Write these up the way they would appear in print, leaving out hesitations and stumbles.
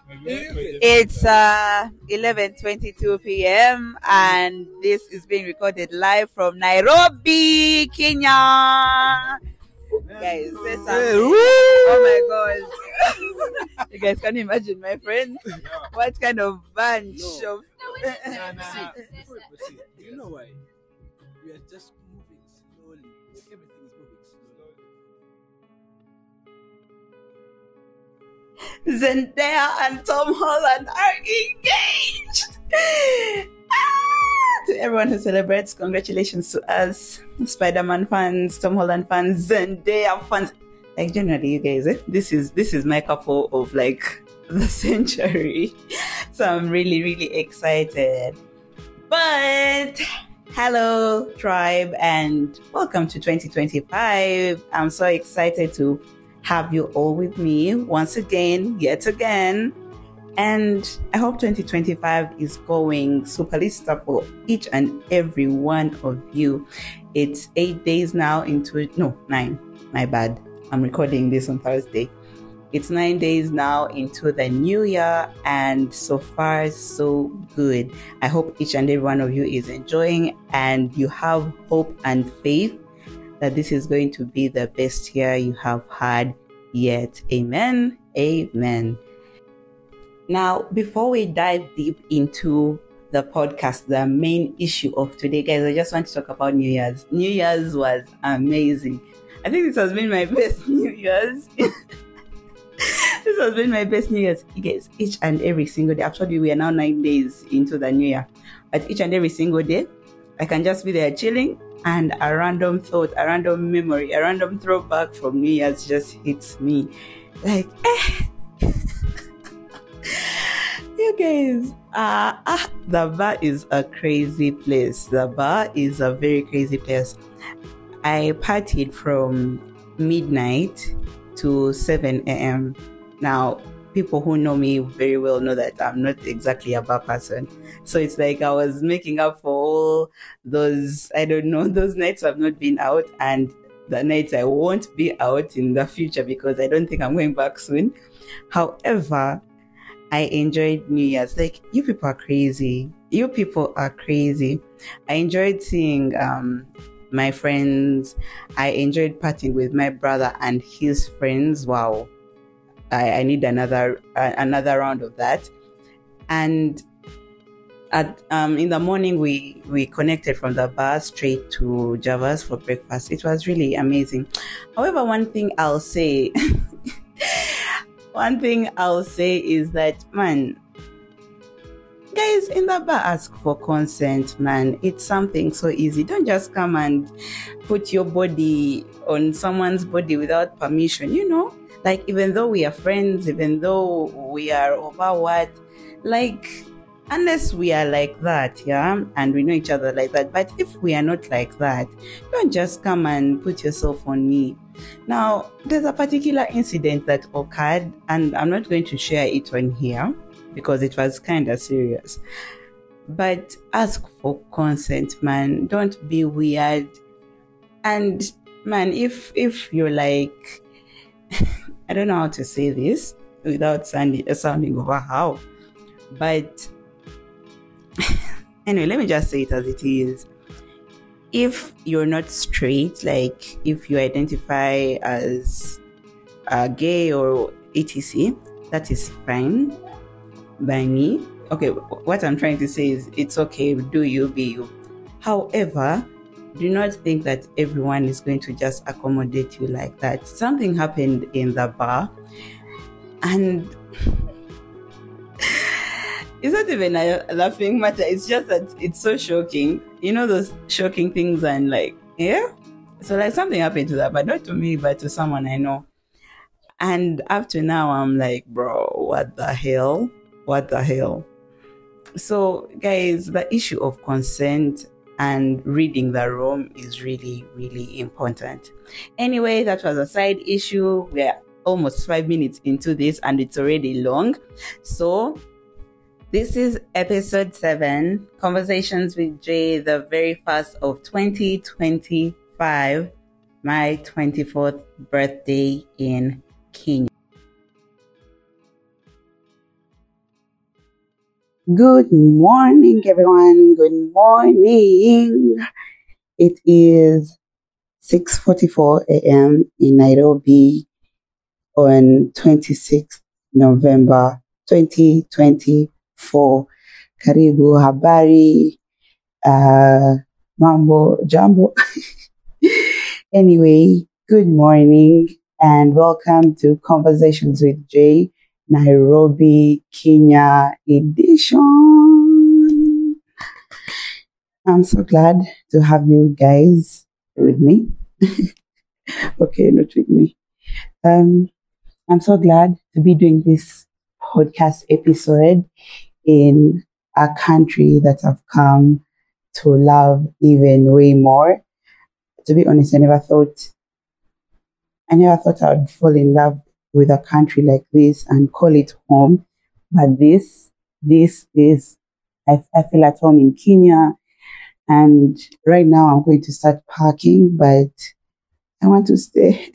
It's 11:22 p.m. and this is being recorded live from Nairobi, Kenya. Guys, say something. Oh my God. You guys can imagine, my friends, what kind of bunch of... Before we proceed, do you know why? We are just moving slowly. Everything is moving slowly. Zendaya and Tom Holland are engaged. To everyone who celebrates, congratulations to us, Spider-Man fans, Tom Holland fans, Zendaya fans. Like, generally, you guys, this is my couple of like the century. So I'm really, really excited. But hello, tribe, and welcome to 2025. I'm so excited to have you all with me once again, yet again. And I hope 2025 is going super lista for each and every one of you. It's 8 days now into, no, 9, my bad. I'm recording this on Thursday. It's 9 days now into the new year, and so far, so good. I hope each and every one of you is enjoying, and you have hope and faith that this is going to be the best year you have had yet. Amen. Amen. Now, before we dive deep into the podcast, the main issue of today, guys, I just want to talk about New Year's. New Year's was amazing. I think this has been my best New Year's. This has been my best New Year's, guys. Each and every single day. Actually, we are now 9 days into the New Year. But each and every single day, I can just be there chilling, and a random thought, a random memory, a random throwback from New Year's just hits me. Like, you guys, the bar is a crazy place. The bar is a very crazy place. I partied from midnight to 7 a.m. Now, people who know me very well know that I'm not exactly a bar person. So it's like I was making up for all those, I don't know, those nights I've not been out, and the nights I won't be out in the future because I don't think I'm going back soon. However, I enjoyed New Year's. Like, you people are crazy. You people are crazy. I enjoyed seeing my friends. I enjoyed partying with my brother and his friends. Wow. I need another round of that. And at in the morning we connected from the bar straight to Java's for breakfast. It was really amazing. However, one thing I'll say is that, man, guys, in the bar, ask for consent, man. It's something so easy. Don't just come and put your body on someone's body without permission, you know? Like, even though we are friends, even though we are over what, like, unless we are like that, yeah, and we know each other like that. But if we are not like that, don't just come and put yourself on me. Now, there's a particular incident that occurred, and I'm not going to share it on here because it was kind of serious. But ask for consent, man. Don't be weird. And, man, if you're like... I don't know how to say this without sounding over how. But anyway, let me just say it as it is. If you're not straight, like if you identify as gay or etc., that is fine by me. Okay, what I'm trying to say is it's okay, do you, be you. However, do not think that everyone is going to just accommodate you like that. Something happened in the bar, and it's not even a laughing matter. It's just that it's so shocking. You know those shocking things, and like, yeah? So like something happened to that, but not to me, but to someone I know. And up to now, I'm like, bro, what the hell? What the hell? So guys, the issue of consent and reading the room is really, really important. Anyway, that was a side issue. We're almost 5 minutes into this and it's already long. So this is episode 7, Conversations with Jay, the very first of 2025, my 24th birthday in Kenya. Good morning, everyone. Good morning. It is 6:44 a.m. in Nairobi on 26th November 2024. Karibu habari, mambo jambo. Anyway, good morning and welcome to Conversations with Jay, Nairobi, Kenya edition. I'm so glad to have you guys with me. Okay, not with me. I'm so glad to be doing this podcast episode in a country that I've come to love even way more. To be honest, I never thought I would fall in love with a country like this and call it home. But this is, I feel at home in Kenya. And right now I'm going to start packing, but I want to stay.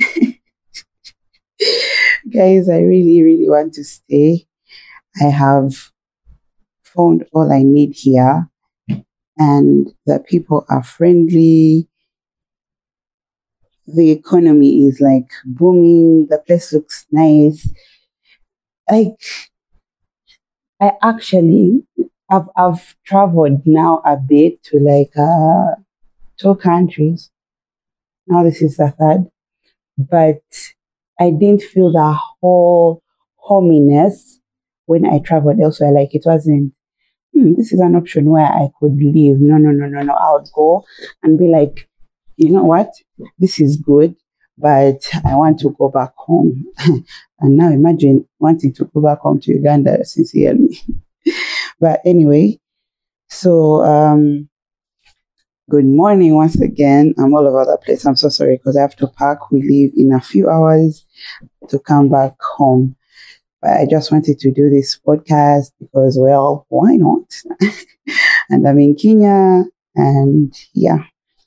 Guys, I really, really want to stay. I have found all I need here, and the people are friendly. The economy is like booming. The place looks nice. Like, I've traveled now a bit to like 2 countries. Now this is the third, but I didn't feel the whole hominess when I traveled elsewhere. Like, it wasn't, this is an option where I could leave. No. I would go and be like, you know what? This is good, but I want to go back home. And now imagine wanting to go back home to Uganda, sincerely. But anyway, so good morning once again. I'm all over the place. I'm so sorry because I have to pack. We leave in a few hours to come back home. But I just wanted to do this podcast because, well, why not? And I'm in Kenya, and yeah.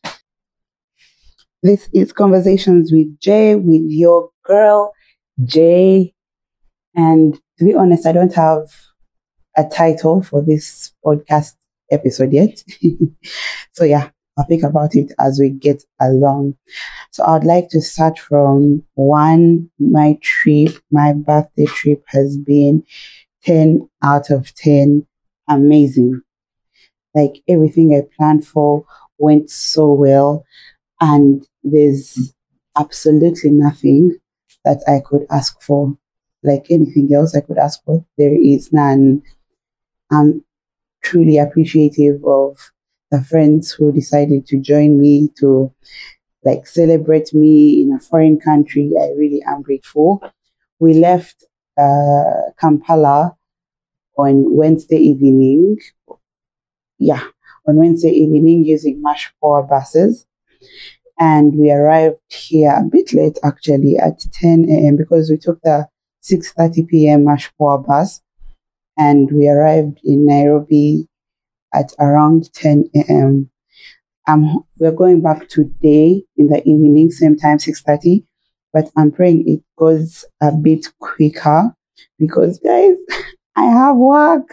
This is Conversations with Jay, with your girl, Jay. And to be honest, I don't have a title for this podcast episode yet. So yeah, I'll think about it as we get along. So I'd like to start from one. My birthday trip has been 10 out of 10. Amazing. Like, everything I planned for went so well. And there's absolutely nothing that I could ask for. Like, anything else I could ask for, there is none. I'm truly appreciative of the friends who decided to join me to like celebrate me in a foreign country. I really am grateful. We left Kampala on Wednesday evening. Yeah, on Wednesday evening using Marsh Power buses. And we arrived here a bit late, actually, at 10 a.m. because we took the 6:30 p.m. Marsh Power bus. And we arrived in Nairobi at around 10 a.m. We're going back today in the evening, same time, 6:30. But I'm praying it goes a bit quicker because, guys, I have work.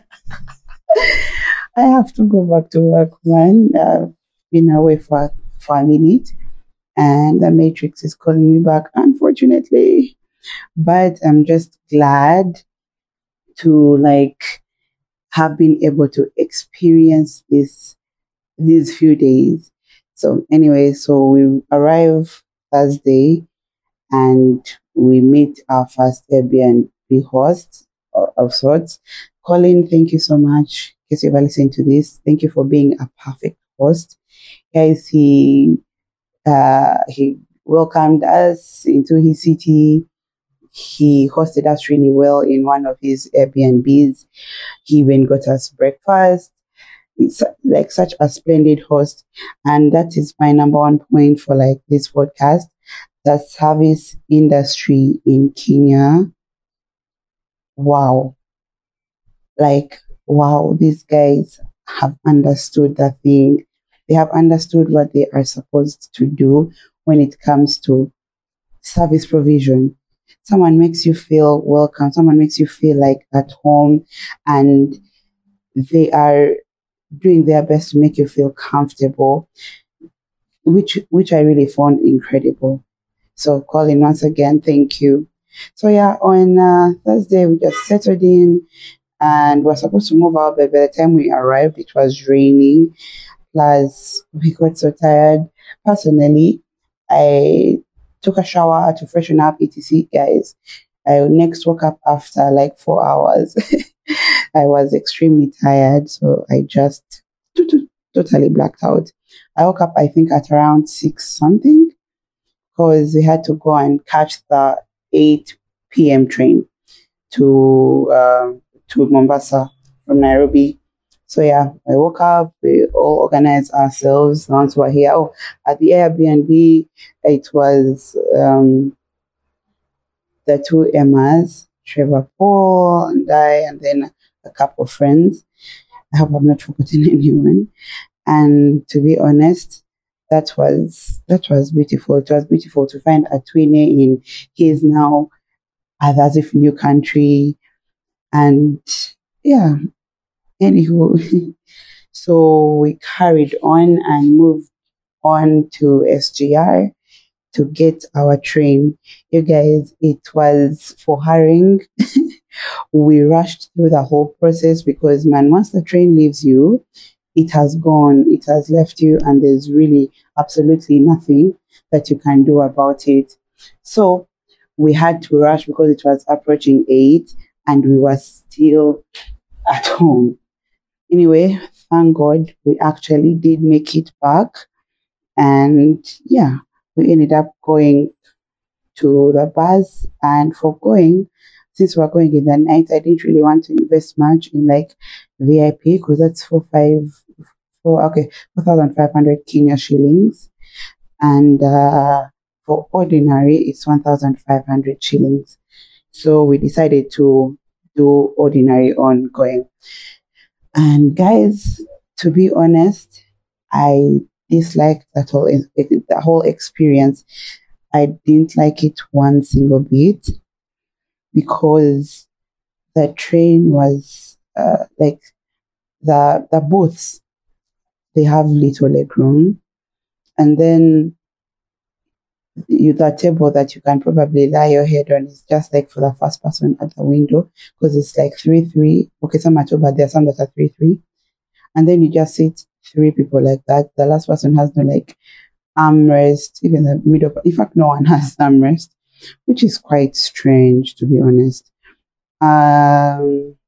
I have to go back to work, man. I've been away for a minute, and the Matrix is calling me back, unfortunately. But I'm just glad to like have been able to experience these few days. So anyway, so we arrive Thursday and we meet our first Airbnb host of sorts. Colin, thank you so much. In case you've ever listened to this, thank you for being a perfect host. Guys, he welcomed us into his city. He hosted us really well in one of his Airbnbs. He even got us breakfast. It's like such a splendid host. And that is my number one point for like this podcast. The service industry in Kenya. Wow. Like, wow, these guys have understood the thing. They have understood what they are supposed to do when it comes to service provision. Someone makes you feel welcome. Someone makes you feel like at home. And they are doing their best to make you feel comfortable, which I really found incredible. So, Colin, once again, thank you. So, yeah, on Thursday, we just settled in and we're supposed to move out, but by the time we arrived, it was raining. Plus, we got so tired. Personally, I took a shower to freshen up, etc. Guys, I next woke up after like 4 hours. I was extremely tired, so I just totally blacked out. I woke up, I think, at around 6 something because we had to go and catch the 8 p.m. train to Mombasa from Nairobi. So yeah, I woke up, we all organized ourselves once we're here. Oh, at the Airbnb, it was the two Emmas, Trevor Paul and I, and then a couple of friends. I hope I've not forgotten anyone. And to be honest, that was beautiful. It was beautiful to find a twin in his now as if new country. And yeah, anywho, so we carried on and moved on to SGR to get our train. You guys, it was for hurrying. We rushed through the whole process because, man, once the train leaves you, it has gone, it has left you, and there's really absolutely nothing that you can do about it. So we had to rush because it was approaching 8 and we were still at home. Anyway, thank God we actually did make it back. And yeah, we ended up going to the bus. And for going, since we're going in the night, I didn't really want to invest much in like VIP because that's 4,500 Kenya shillings. And for ordinary, it's 1,500 shillings. So we decided to do ordinary on going. And guys, to be honest, I disliked the whole experience. I didn't like it one single bit because the train was like the booths, they have little legroom, and then the table that you can probably lie your head on is just like for the first person at the window because it's like 3-3. Okay, some are 2, but there are some that are 3-3. And then you just sit 3 people like that. The last person has no like armrest, even the middle. In fact, no one has armrest, which is quite strange, to be honest. I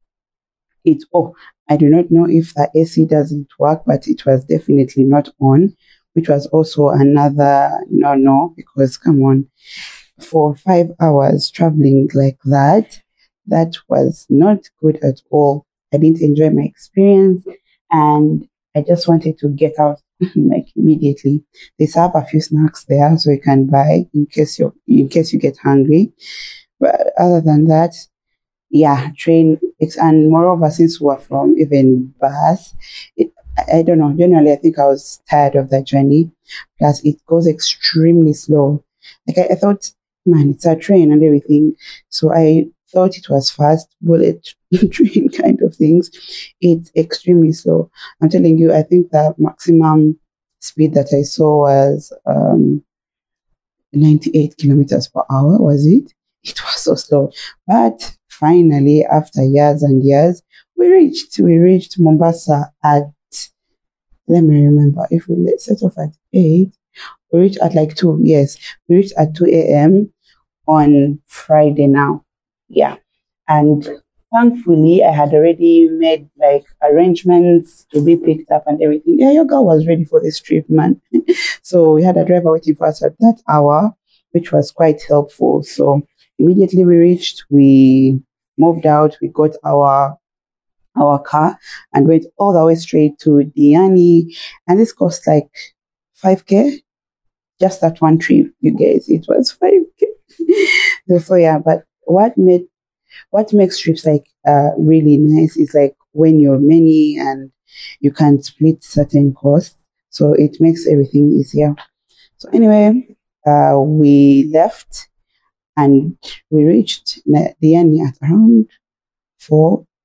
do not know if the AC doesn't work, but it was definitely not on, which was also another no, because come on, for 5 hours traveling like that was not good at all. I didn't enjoy my experience and I just wanted to get out like immediately. They serve a few snacks there so you can buy in case you get hungry. But other than that, yeah, train, and moreover, since we're from even bus, I don't know. Generally, I think I was tired of that journey. Plus, it goes extremely slow. Like I thought, man, it's a train and everything. So I thought it was fast, bullet train kind of things. It's extremely slow. I'm telling you, I think the maximum speed that I saw was 98 kilometers per hour. Was it? It was so slow. But finally, after years and years, we reached Mombasa at, let me remember, if we set off at 8, we reached at like 2. Yes, we reached at 2 a.m. on Friday now. Yeah. And thankfully, I had already made like arrangements to be picked up and everything. Yeah, your girl was ready for this trip, man. So we had a driver waiting for us at that hour, which was quite helpful. So immediately we reached, we moved out, we got our car and went all the way straight to Diani. And this cost like 5K. Just that one trip, you guys. It was 5K. So yeah, but what makes trips like really nice is like when you're many and you can split certain costs. So it makes everything easier. So anyway, we left and we reached Diani at around 4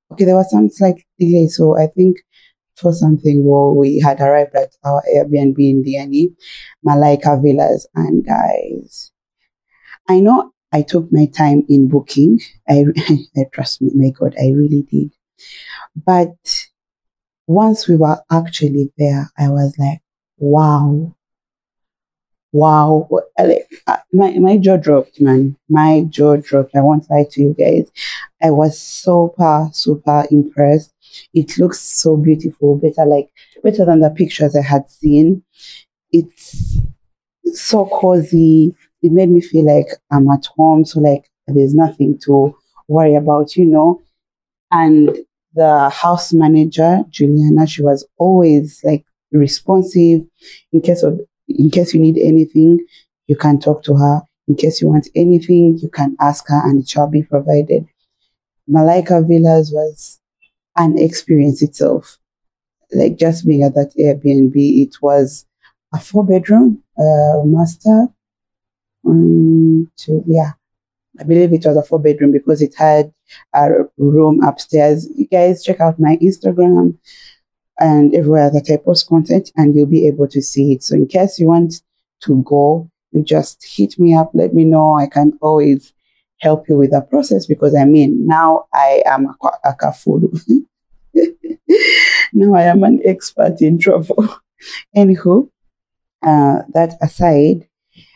Okay, there was some slight delay, so I think for something well, we had arrived at our Airbnb in Diani, Malaika Villas, and guys, I know I took my time in booking. I trust me, my God, I really did. But once we were actually there, I was like, wow, wow. Like, my jaw dropped, man. My jaw dropped. I won't lie to you guys. I was super, super impressed. It looks so beautiful, better than the pictures I had seen. It's so cozy. It made me feel like I'm at home. So like there's nothing to worry about, And the house manager, Juliana, she was always like responsive. In case you need anything, you can talk to her. In case you want anything, you can ask her and it shall be provided. Malaika Villas was an experience itself. Like just being at that Airbnb, it was a 4-bedroom master. Yeah, I believe it was a 4-bedroom because it had a room upstairs. You guys check out my Instagram and everywhere that I post content, and you'll be able to see it. So in case you want to go, you just hit me up, let me know. I can always help you with the process because now I am a kafulu. Now I am an expert in travel. Anywho, that aside,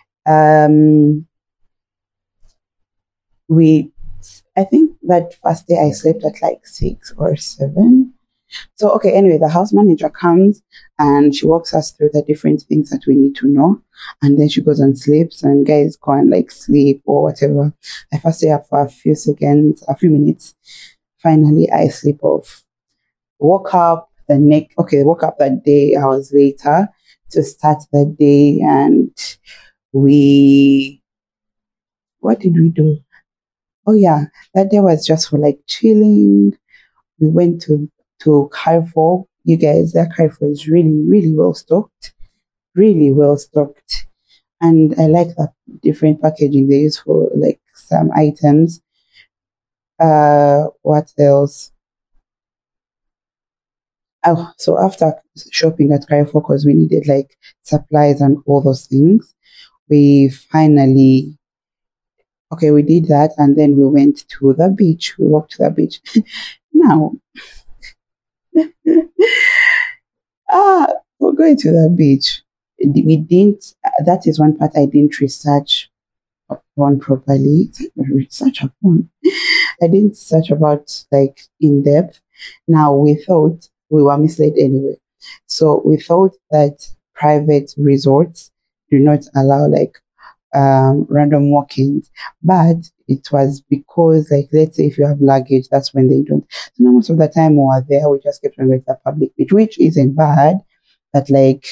I think that first day I slept at like 6 or 7. So, okay, anyway, the house manager comes and she walks us through the different things that we need to know. And then she goes and sleeps and guys go and like sleep or whatever. I first stay up for a few minutes. Finally, I sleep off. Woke up that day hours later to start the day and what did we do? Oh yeah, that day was just for like chilling. We went to Carrefour. You guys, that Carrefour is really, really well stocked. Really well stocked. And I like that different packaging they use for like some items. What else? Oh, so after shopping at Carrefour, because we needed like supplies and all those things, we finally, we did that and then we went to the beach. We walked to the beach. Now, we're going to the beach. We didn't, that is one part I didn't research upon properly. Research upon. I didn't search about like in depth. Now we thought we were misled anyway. So we thought that private resorts do not allow like random walk-ins, but it was because like let's say if you have luggage, that's when they don't. So now most of the time we were there, we just kept on with the public beach, which isn't bad, but like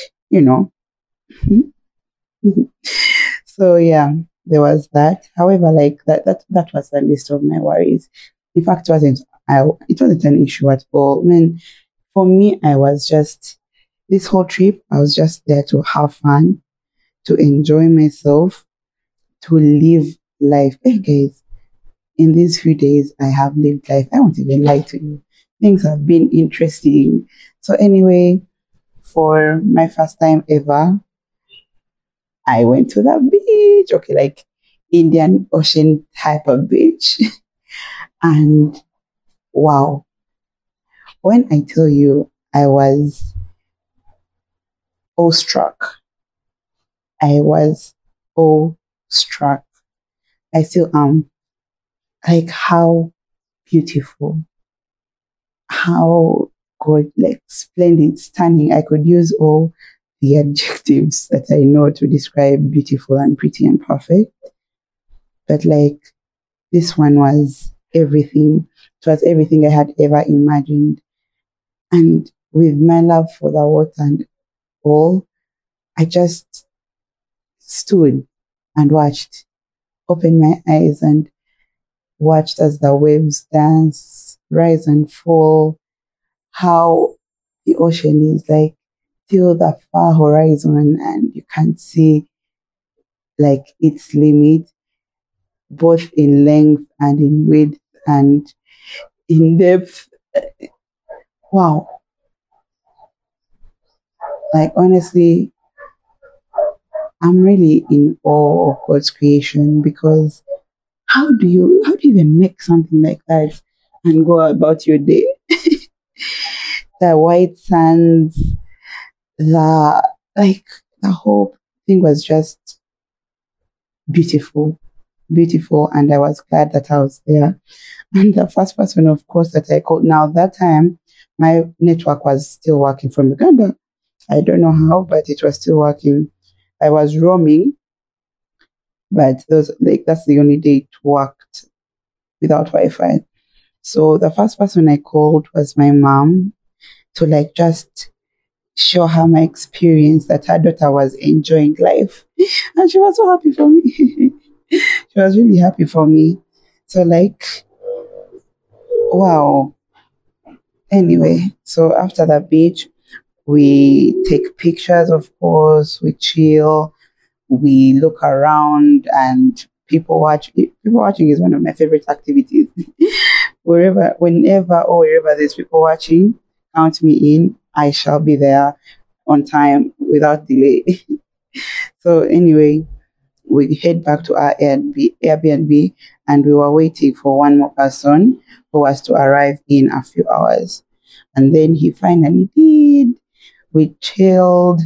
so yeah, there was that. However, like that was the list of my worries. In fact, it wasn't an issue at all. I mean, for me, this whole trip, I was just there to have fun, to enjoy myself, to live life. Hey guys, in these few days, I have lived life. I won't even lie to you. Things have been interesting. So anyway, for my first time ever, I went to the beach. Okay, like Indian Ocean type of beach. And wow, when I tell you I was awestruck, I was awestruck. I still am. Like how beautiful, how good, like splendid, stunning. I could use all the adjectives that I know to describe beautiful and pretty and perfect. But like this one was everything. It was everything I had ever imagined. And with my love for the water and all, I just stood and watched, opened my eyes and watched as the waves dance, rise and fall, how the ocean is like till the far horizon and you can't see like its limit, both in length and in width and in depth. wow, like honestly, I'm really in awe of God's creation because how do you even make something like that and go about your day? The white sands, the like the whole thing was just beautiful, beautiful, and I was glad that I was there. And the first person, of course, that I called. Now that time, my network was still working from Uganda. I don't know how, but it was still working. I was roaming, but those like that's the only day it worked without Wi-Fi. So the first person I called was my mom to like just show her my experience that her daughter was enjoying life. And she was so happy for me. She was really happy for me. So like, wow. Anyway, so after the beach, we take pictures, of course, we chill, we look around and people watch. People watching is one of my favorite activities. Whenever or wherever there's people watching, count me in. I shall be there on time without delay. So anyway, we head back to our Airbnb and we were waiting for one more person who was to arrive in a few hours. And then he finally did. We chilled.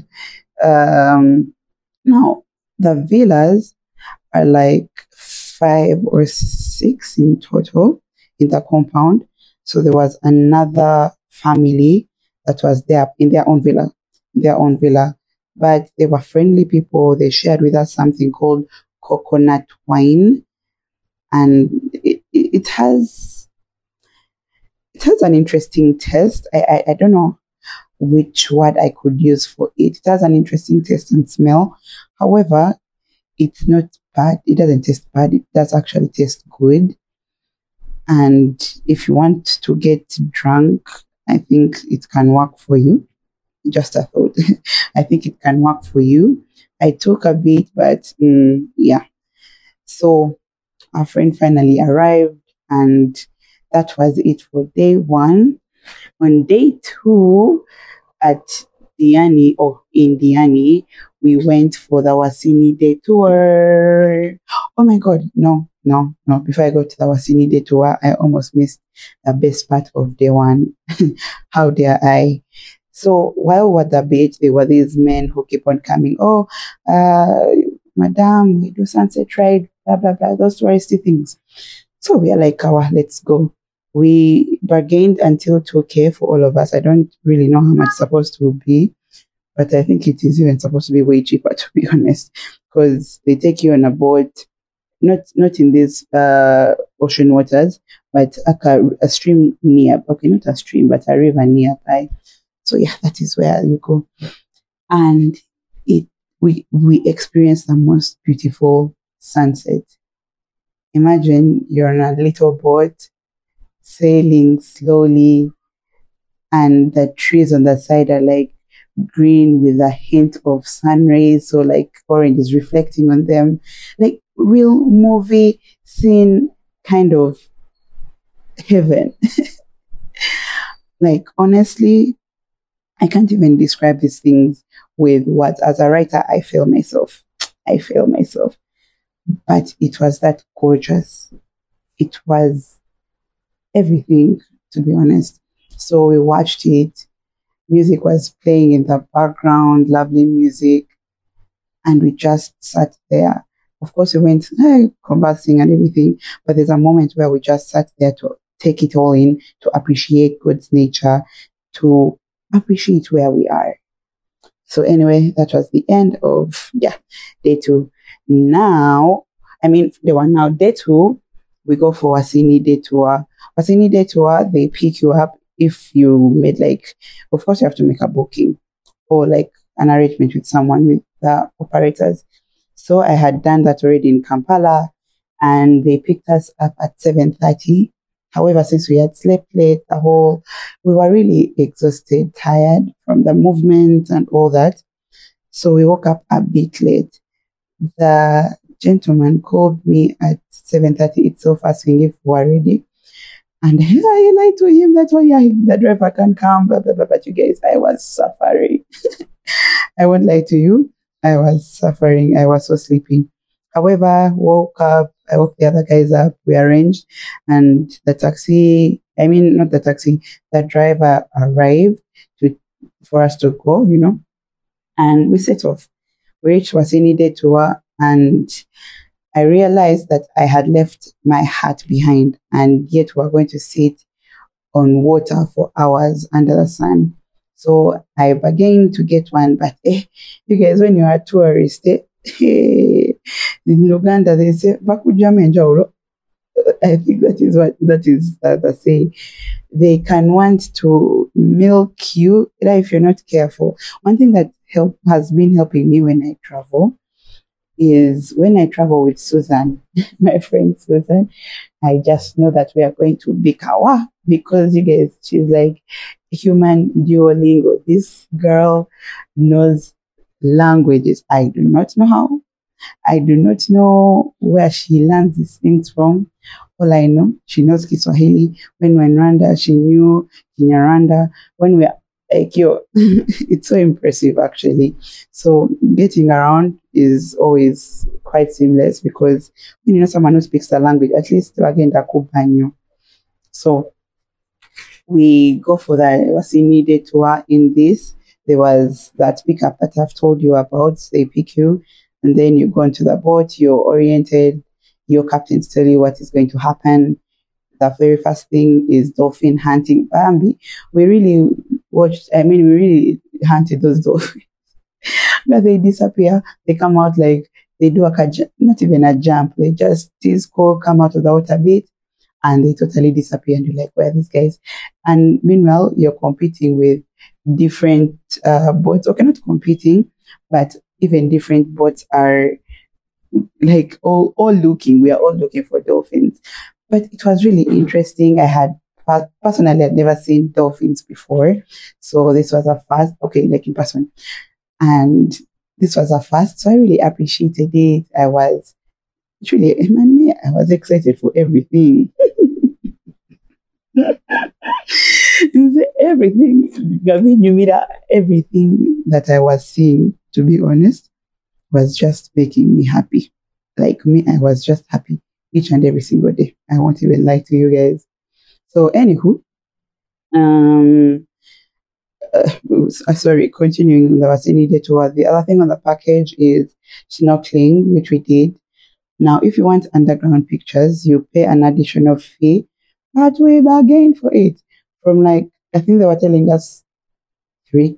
Now, the villas are like 5 or 6 in total in the compound. So there was another family that was there in their own villa. But they were friendly people. They shared with us something called coconut wine, and it has an interesting taste. I don't know which word I could use for it. It has an interesting taste and smell. However, it's not bad. It doesn't taste bad. It does actually taste good. And if you want to get drunk, I think it can work for you. Just a thought. I think it can work for you. I took a bit, but yeah. So our friend finally arrived, and that was it for day one. On day two, at Diani or in Diani, we went for the Wasini Day tour. Oh my God, no. Before I go to the Wasini Day tour, I almost missed the best part of day one. How dare I? So while we're at the beach, there were these men who keep on coming. Oh, madam, we do sunset ride, blah, blah, blah, those touristy things. So we are like, let's go. We bargained until 2K for all of us. I don't really know how much it's supposed to be, but I think it is even supposed to be way cheaper, to be honest, because they take you on a boat, not in these ocean waters, but a stream near. Okay, not a stream, but a river nearby. So yeah, that is where you go, and we experienced the most beautiful sunset. Imagine you're on a little boat sailing slowly, and the trees on the side are like green with a hint of sun rays, so like orange is reflecting on them, like real movie scene kind of heaven. Like honestly, I can't even describe these things with words. As a writer, I fail myself. But it was that gorgeous. It was everything, to be honest. So we watched it. Music was playing in the background, lovely music. And we just sat there. Of course, we went conversing and everything, but there's a moment where we just sat there to take it all in, to appreciate God's nature, to appreciate where we are. So anyway, that was the end of, day two. Now, they were now day two. We go for Wasini Day tour. Wasini Day tour, they pick you up if you made of course you have to make a booking or an arrangement with someone with the operators. So I had done that already in Kampala, and they picked us up at 7:30. However, since we had slept late, we were really exhausted, tired from the movement and all that. So we woke up a bit late. The gentleman called me at 7:30 itself asking if we were ready. And I lied to him. That's why the driver can come. Blah, blah, blah. But you guys, I was suffering. I won't lie to you. I was suffering. I was so sleepy. However, woke up. I woke the other guys up. We arranged. And the taxi, I mean, not the taxi, the driver arrived for us to go, and we set off. We reached Wasini Detour, and I realized that I had left my hat behind, and yet we were going to sit on water for hours under the sun. So I bargained to get one, but you guys, when you are a tourist, in Uganda, they say, "Bakuja menjauro." I think that is the saying. They can want to milk you if you're not careful. One thing that has been helping me when I travel is when I travel with Susan, my friend Susan, I just know that we are going to be kawa, because you guys, she's like human Duolingo. This girl knows languages. I do not know how. I do not know where she learns these things from. All I know, she knows Kiswahili. When we're in Rwanda, she knew Kinyarwanda. When we're like, it's so impressive, actually. So getting around is always quite seamless, because when you know someone who speaks the language, at least again, you. So we go for the Wasini Detour. In this, there was that pickup that I've told you about. They pick you, and then you go into the boat, you're oriented, your captains tell you what is going to happen. The very first thing is dolphin hunting. Bambi, we really hunted those dolphins. But they disappear. They come out like they do not even a jump. They just come out of the water a bit, and they totally disappear. And you're like, where are these guys? And meanwhile, you're competing with different boats. Okay, not competing, but even different boats are like all looking. We are all looking for dolphins. But it was really interesting. I had personally I'd never seen dolphins before. So this was a first, like in person. And this was a first. So I really appreciated it. I was excited for everything. Everything. Everything that I was seeing, to be honest, was just making me happy. Like me, I was just happy each and every single day. I won't even lie to you guys. So anywho, continuing on the Wasini Detour, the other thing on the package is snorkeling, which we did. Now, if you want underground pictures, you pay an additional fee, but we bargained for it from I think they were telling us $20.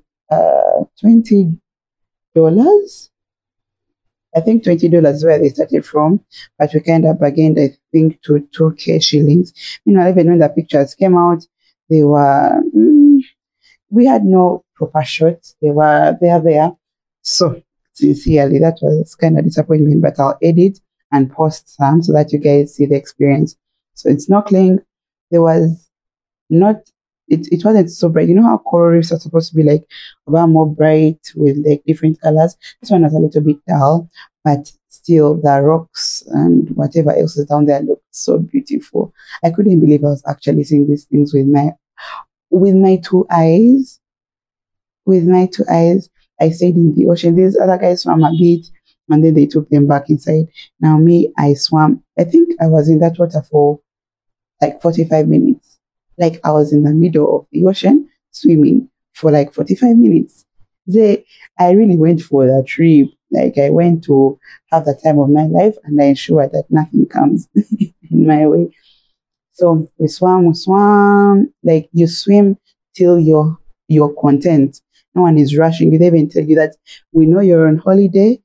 I think $20 is where they started from, but we kind of bargained, I think, to 2K shillings. Even when the pictures came out, they were, we had no proper shots. They were there. So, sincerely, that was kind of disappointment, but I'll edit and post some so that you guys see the experience. So, it's snorkeling. There was not, it wasn't so bright. You know how coral reefs are supposed to be like more bright with like different colors? This one was a little bit dull, but still the rocks and whatever else is down there looked so beautiful. I couldn't believe I was actually seeing these things with my 2 eyes. With my 2 eyes, I stayed in the ocean. These other guys swam a bit, and then they took them back inside. Now me, I swam. I think I was in that water for like 45 minutes. Like I was in the middle of the ocean swimming for like 45 minutes. I really went for the trip. Like I went to have the time of my life, and I ensure that nothing comes in my way. So we swam. Like you swim till you're content. No one is rushing you. They even tell you that we know you're on holiday.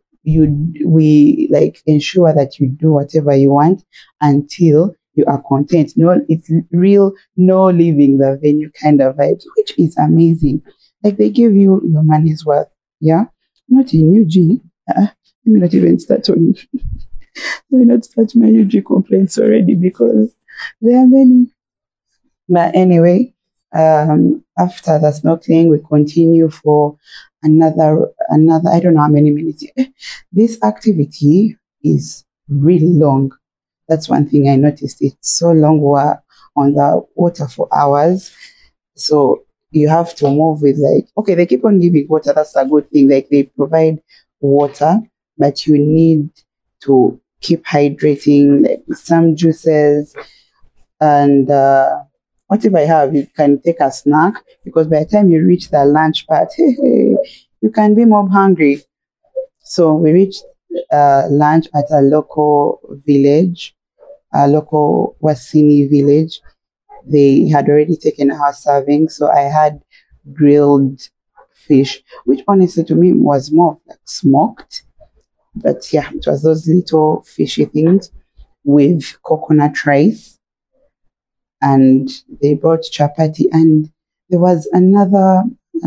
We like ensure that you do whatever you want until you are content. No, it's real, no leaving the venue kind of vibes, which is amazing. Like they give you your money's worth. Yeah. Not in UG. Let me not even start on. Let me not start my UG complaints already, because there are many. But anyway, after the snorkeling, we continue for another, I don't know how many minutes. This activity is really long. That's one thing I noticed. It's so long. We're on the water for hours. So you have to move with okay, they keep on giving water. That's a good thing. Like they provide water, but you need to keep hydrating, like some juices and whatever you have, you can take a snack because by the time you reach the lunch part, you can be more hungry. So we reached lunch at a local village, a local Wasini village. They had already taken our serving, so I had grilled fish, which honestly to me was more like smoked. But yeah, it was those little fishy things with coconut rice. And they brought chapati, and there was another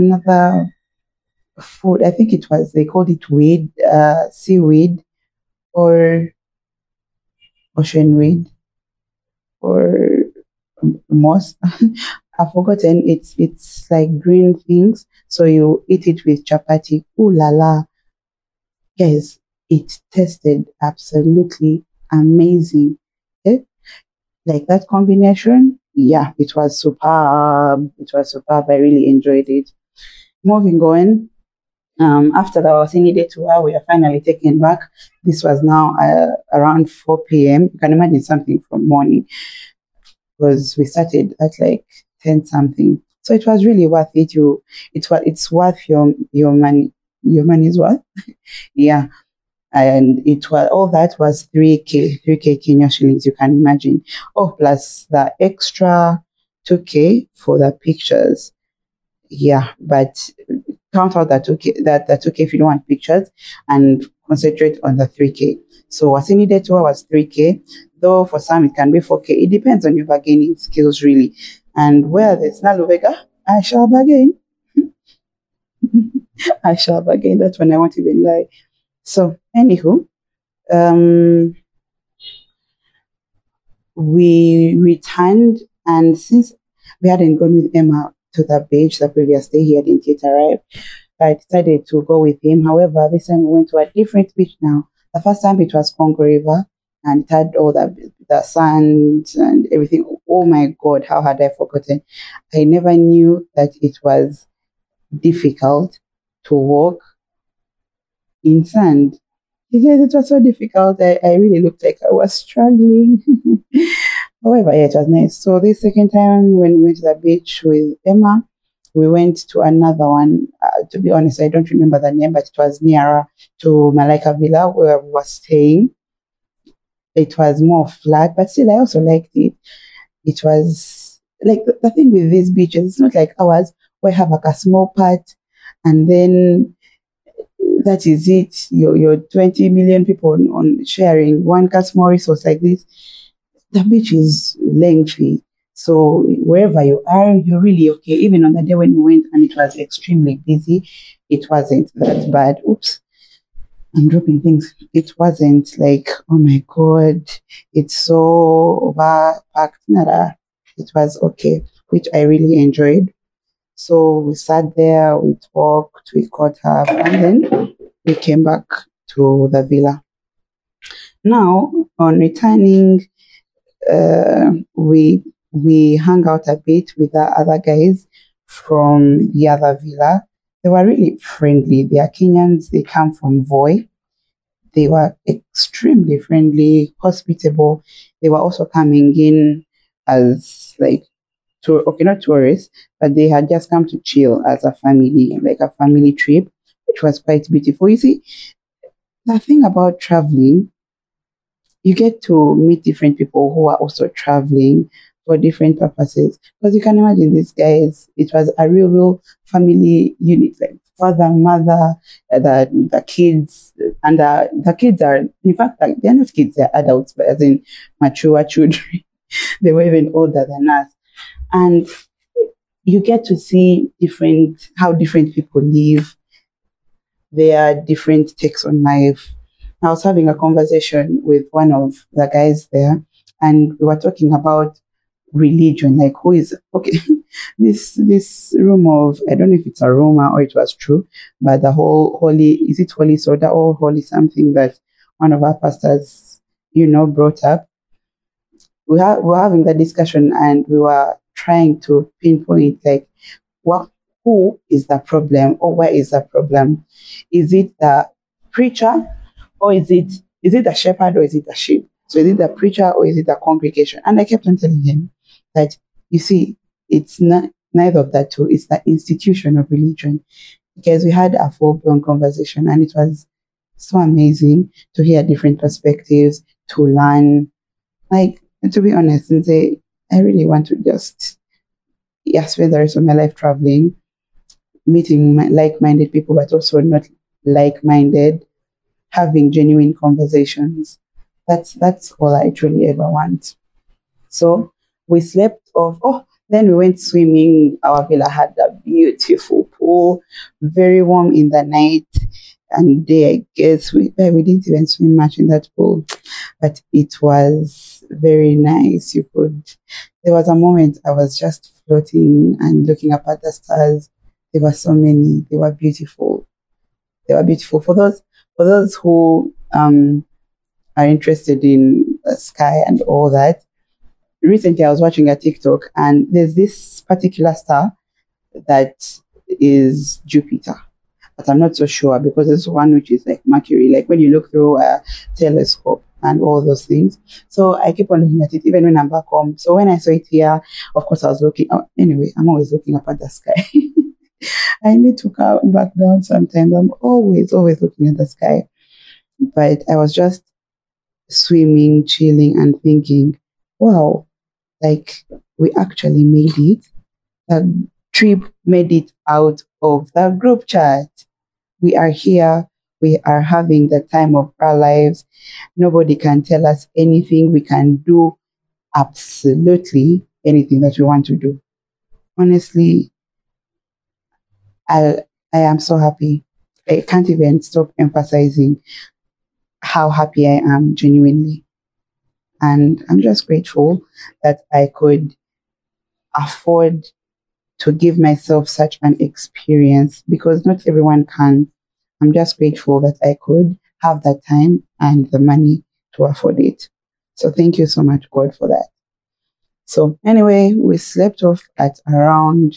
food. I think they called it seaweed or ocean weed or moss. I've forgotten. It's like green things. So you eat it with chapati. Ooh la la. Guys, it tasted absolutely amazing. Like that combination, yeah, it was superb. It was superb. I really enjoyed it. Moving on, after the Wasini Day tour, we are finally taken back. This was now around 4 p.m. You can imagine something from morning because we started at like 10 something. So it was really worth it. It's worth your money. Your money's worth. Yeah. And all that was 3K Kenya shillings, you can imagine. Oh, plus the extra 2K for the pictures. Yeah, but count out that 2K, that 2K if you don't want pictures and concentrate on the 3K. So Wasini Day tour was 3K, though for some it can be 4K. It depends on your bargaining skills, really. And where there's Nalu Vega, I shall bargain. I shall bargain. That's when I won't even lie. So, anywho, we returned, and since we hadn't gone with Emma to the beach the previous day, he hadn't yet arrived, I decided to go with him. However, this time we went to a different beach now. The first time it was Congo River, and it had all the sand and everything. Oh my God, how had I forgotten? I never knew that it was difficult to walk in sand. Because it was so difficult. I really looked like I was struggling. However, yeah, it was nice. So this second time when we went to the beach with Emma, we went to another one. To be honest, I don't remember the name, but it was nearer to Malaika Villa where we were staying. It was more flat, but still I also liked it. It was like the thing with these beaches, it's not like ours where you have like a small part and then that is it. You're 20 million people on sharing one small resource like this. The beach is lengthy. So wherever you are, you're really okay. Even on the day when we went and it was extremely busy, it wasn't that bad. Oops, I'm dropping things. It wasn't like, oh my God, it's so overpacked. Nada. It was okay, which I really enjoyed. So we sat there, we talked, we caught up, and then we came back to the villa. Now, on returning, we hung out a bit with the other guys from the other villa. They were really friendly. They are Kenyans. They come from Voi. They were extremely friendly, hospitable. They were also coming in as not tourists, but they had just come to chill as a family, like a family trip, which was quite beautiful. You see, the thing about traveling, you get to meet different people who are also traveling for different purposes. Because you can imagine these guys, it was a real family unit, like father, mother, the kids, and the kids are, in fact, like, they're not kids, they're adults, but as in mature children. They were even older than us. And you get to see how different people live, their different takes on life. I was having a conversation with one of the guys there, and we were talking about religion, like who is, okay, this rumor of, I don't know if it's a rumor or it was true, but the whole is it holy soda or holy something that one of our pastors, brought up. we were having that discussion, and we were trying to pinpoint like what who is the problem, or where is the problem? Is it the preacher, or is it the shepherd, or is it the sheep? So is it the preacher, or is it the congregation? And I kept on telling him that, you see, it's not neither of that two. It's the institution of religion. Because we had a full-blown conversation, and it was so amazing to hear different perspectives, to learn. Like, to be honest, and say, I really want to just spend the rest of my life traveling, meeting like-minded people, but also not like-minded, having genuine conversations. That's all I truly ever want. So we slept off. Oh, then we went swimming. Our villa had a beautiful pool, very warm in the night and day. I guess we didn't even swim much in that pool, but it was very nice. There was a moment I was just floating and looking up at the stars. There were so many. They were beautiful. For those who are interested in the sky and all that. Recently, I was watching a TikTok, and there's this particular star that is Jupiter, but I'm not so sure, because there's one which is like Mercury, like when you look through a telescope and all those things. So I keep on looking at it even when I'm back home. So when I saw it here, of course I was looking. Anyway, I'm always looking up at the sky. I need to come back down sometimes. I'm always looking at the sky. But I was just swimming, chilling, and thinking, wow, like we actually made it. The trip made it out of the group chat. We are here. We are having the time of our lives. Nobody can tell us anything. We can do absolutely anything that we want to do. Honestly, I am so happy. I can't even stop emphasizing how happy I am genuinely. And I'm just grateful that I could afford to give myself such an experience, because not everyone can. I'm just grateful that I could have that time and the money to afford it. So thank you so much, God, for that. So anyway, we slept off at around,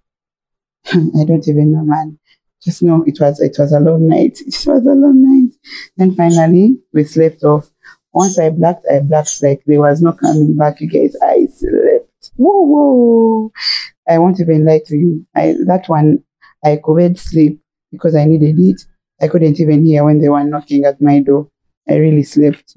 I don't even know, man. Just know it was a long night. It was a long night. Then finally, we slept off. Once I blacked like there was no coming back, you guys. I slept. Whoa. I won't even lie to you. That one, I could sleep because I needed it. I couldn't even hear when they were knocking at my door. I really slept.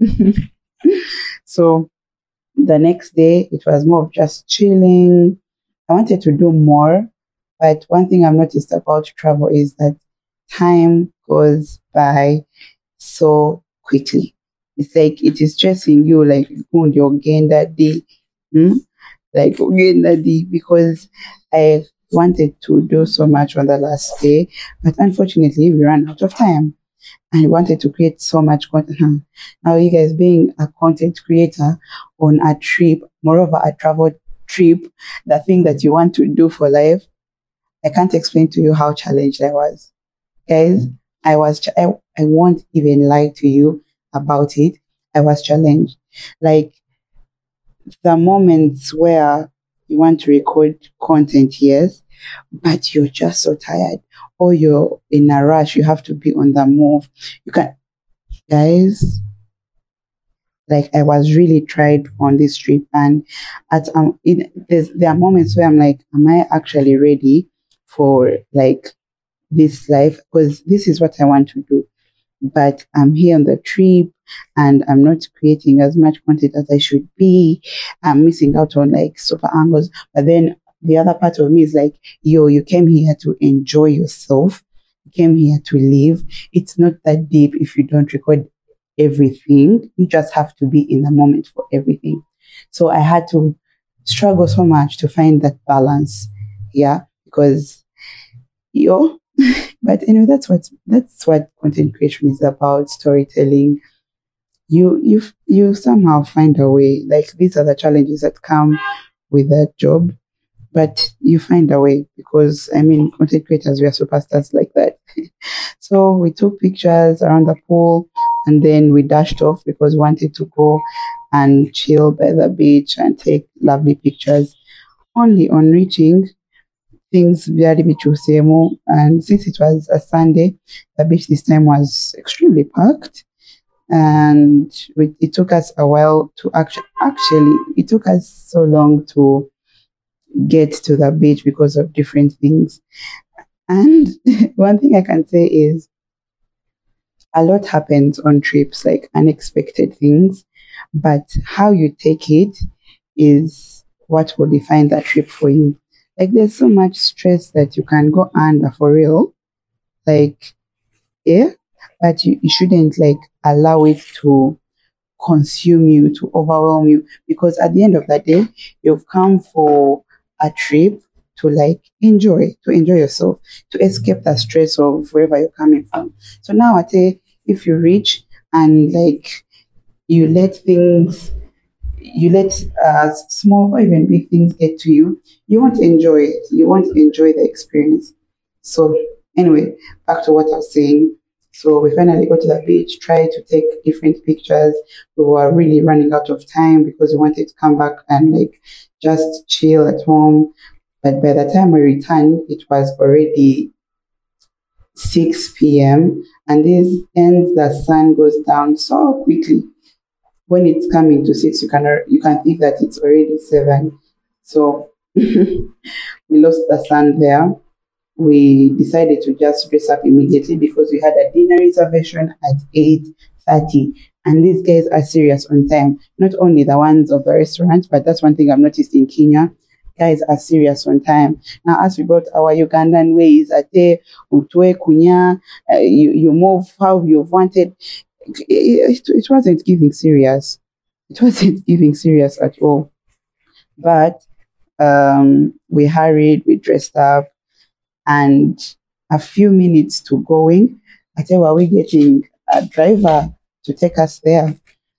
So the next day, it was more of just chilling. I wanted to do more. But one thing I've noticed about travel is that time goes by so quickly. It's like it is stressing you, like you're getting that day. Like getting that day, because I wanted to do so much on the last day, but unfortunately we ran out of time. I wanted to create so much content. Now, you guys, being a content creator on a trip, moreover a travel trip, the thing that you want to do for life, I can't explain to you how challenged I was. Guys, I won't even lie to you about it. I was challenged. Like, the moments where you want to record content, yes, but you're just so tired, or you're in a rush, you have to be on the move. Guys, like, I was really tried on this trip, and there are moments where I'm like, am I actually ready for like this life? Because this is what I want to do, but I'm here on the trip and I'm not creating as much content as I should be. I'm missing out on like super angles. But then the other part of me is like, you came here to enjoy yourself. You came here to live. It's not that deep if you don't record everything. You just have to be in the moment for everything. So I had to struggle so much to find that balance. Yeah, because but anyway, that's what content creation is about, storytelling. You somehow find a way. Like, these are the challenges that come with that job, but you find a way, because content creators, we are superstars like that. So we took pictures around the pool, and then we dashed off because we wanted to go and chill by the beach and take lovely pictures. Only on reaching things very Bichusemo, and since it was a Sunday, the beach this time was extremely packed, and it took us a while to actually it took us so long to get to the beach because of different things. And one thing I can say is a lot happens on trips, like unexpected things, but how you take it is what will define that trip for you. Like there's so much stress that you can go under for real. Like, yeah, but you shouldn't like allow it to consume you, to overwhelm you, because at the end of the day, you've come for a trip to like to enjoy yourself, to escape the stress of wherever you're coming from. So now I say, if you reach and like you let things, you let small or even big things get to you, you won't enjoy it. You won't enjoy the experience. So anyway, back to what I was saying. So we finally got to the beach, tried to take different pictures. We were really running out of time because we wanted to come back and like just chill at home. But by the time we returned, it was already 6 p.m. And this ends, the sun goes down so quickly. When it's coming to 6, you can think that it's already 7. So we lost the sun there. We decided to just dress up immediately because we had a dinner reservation at 8:30. And these guys are serious on time. Not only the ones of the restaurant, but that's one thing I've noticed in Kenya. Guys are serious on time. Now, as we brought our Ugandan ways, ate, utwe, kunya, you move how you wanted. It wasn't giving serious. It wasn't giving serious at all. But we hurried, we dressed up, and a few minutes to going, I tell you, are we getting a driver to take us there?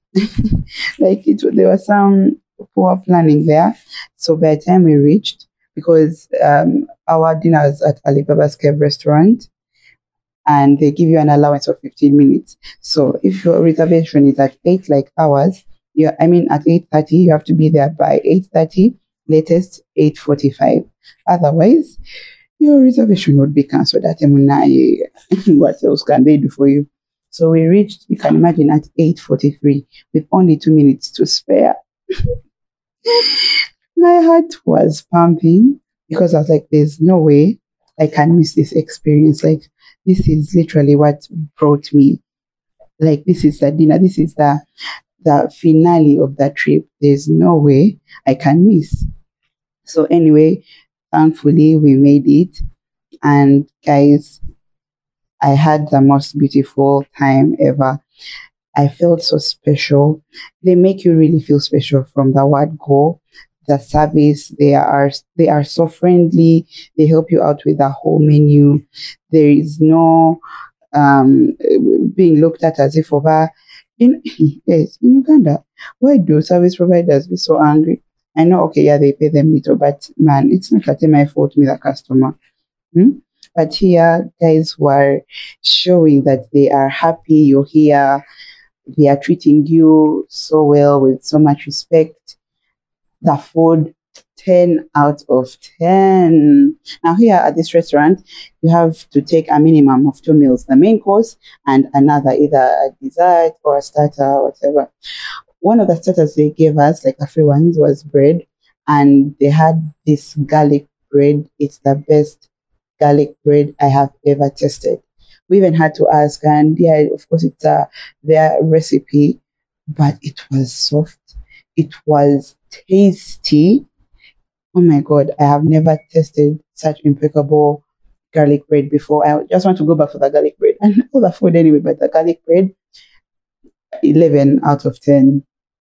There was some poor planning there. So by the time we reached, because our dinner was at Alibaba's Cave restaurant, and they give you an allowance of 15 minutes. So if your reservation is at 8 like ours, at 8:30, you have to be there by 8:30, latest 8:45. Otherwise, your reservation would be cancelled. What else can they do for you? So we reached, you can imagine, at 8:43 with only 2 minutes to spare. My heart was pumping because I was like, there's no way I can miss this experience. Like, this is literally what brought me. Like, this is the dinner. This is the finale of that trip. There's no way I can miss. So anyway, thankfully we made it. And guys, I had the most beautiful time ever. I felt so special. They make you really feel special from the word go. The service, they are so friendly. They help you out with the whole menu. There is no being looked at as if over. In Uganda, why do service providers be so angry? I know, okay, yeah, they pay them little, but man, it's not like my fault with the customer. But here, guys were showing that they are happy you're here. They are treating you so well with so much respect. The food, 10 out of 10. Now here at this restaurant, you have to take a minimum of 2 meals, the main course and another, either a dessert or a starter, whatever. One of the starters they gave us, like the free ones, was bread. And they had this garlic bread. It's the best garlic bread I have ever tasted. We even had to ask, and yeah, of course, it's their recipe, but it was soft. It was tasty. Oh my God, I have never tasted such impeccable garlic bread before. I just want to go back for the garlic bread and all the food anyway, but the garlic bread, 11 out of 10.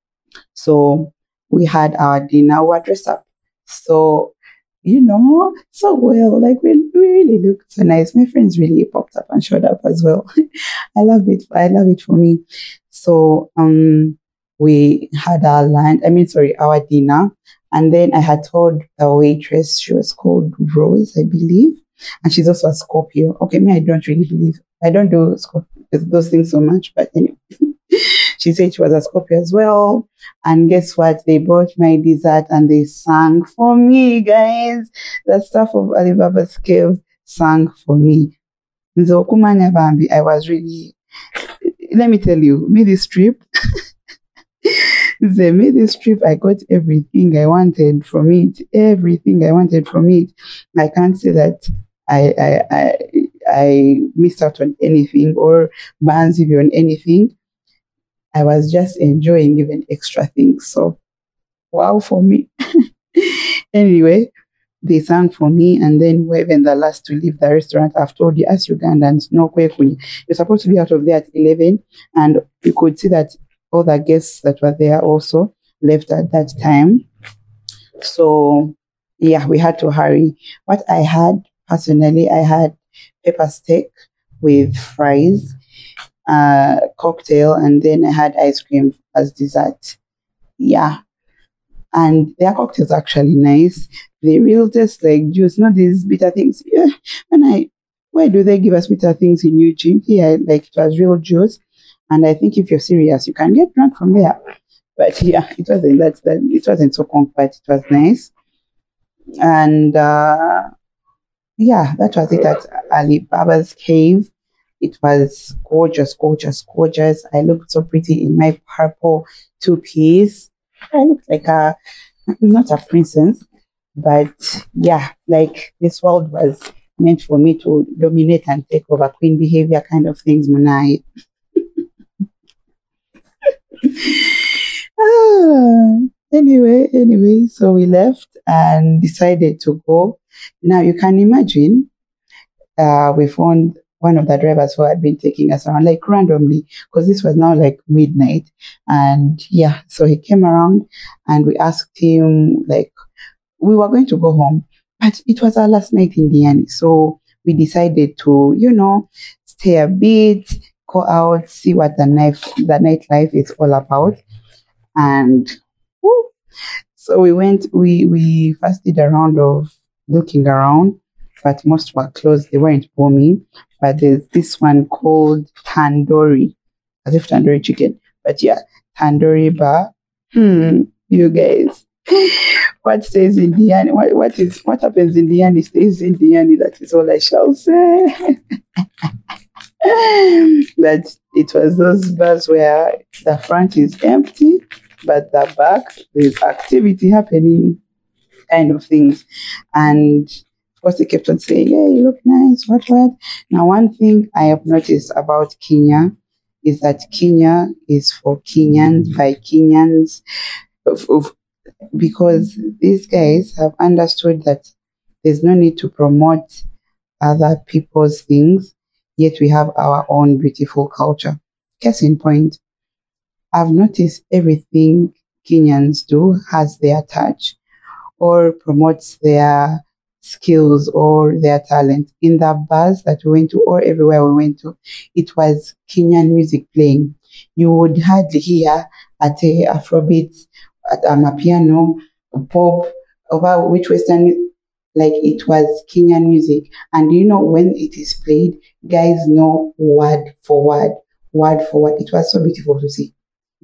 So we had our dinner, we were dressed up. So, so well, like we really looked so nice. My friends really popped up and showed up as well. I love it. I love it for me. So, we had our our dinner. And then I had told the waitress, she was called Rose, I believe. And she's also a Scorpio. Okay, I don't really believe. I don't do those things so much, but anyway. She said she was a Scorpio as well. And guess what? They brought my dessert and they sang for me, guys. The staff of Alibaba's Cave sang for me. Nzokumanya Bambi, I was really, let me tell you, me this trip, I got everything I wanted from it. Everything I wanted from it. I can't say that I missed out on anything or bans if on anything. I was just enjoying even extra things. So, wow for me. Anyway, they sang for me, and then we're even the last to leave the restaurant. I've told you, as Ugandans, no kwekuni. You're supposed to be out of there at 11, and you could see that all the guests that were there also left at that time. So, yeah, we had to hurry. What I had, personally, I had pepper steak with fries, cocktail, and then I had ice cream as dessert. Yeah. And their cocktails are actually nice. They really taste like juice, not these bitter things. Yeah. Why do they give us bitter things in Eugene? Here, like it was real juice. And I think if you're serious, you can get drunk from there. But yeah, it wasn't so compact. It was nice. And yeah, that was it at Alibaba's Cave. It was gorgeous, gorgeous, gorgeous. I looked so pretty in my purple two-piece. I looked like not a princess, but yeah, like this world was meant for me to dominate and take over, queen behavior kind of things, Munai. Anyway, so we left and decided to go. Now you can imagine, we found one of the drivers who had been taking us around like randomly, because this was now like midnight. And yeah, so he came around and we asked him, like, we were going to go home, but it was our last night in Diani. So we decided to, stay a bit, go out, see what the nightlife is all about. And so we went, we first did a round of looking around, but most were closed. They weren't booming. But there's this one called Tandoori, as if tandoori chicken. But yeah, Tandoori bar. You guys. What stays in Diani? What happens in Diani stays in Diani. That is all I shall say. But it was those bars where the front is empty, but the back there's activity happening, kind of things. And of course, they kept on saying, "Hey, you look nice. What? Now, one thing I have noticed about Kenya is that Kenya is for Kenyans by Kenyans, because these guys have understood that there's no need to promote other people's things, yet we have our own beautiful culture. Case in point, I've noticed everything Kenyans do has their touch or promotes their skills or their talent. In the bars that we went to or everywhere we went to, it was Kenyan music playing. You would hardly hear at a Afrobeat, at a piano, pop, over which Western, like it was Kenyan music. And when it is played, guys know word for word. It was so beautiful to see.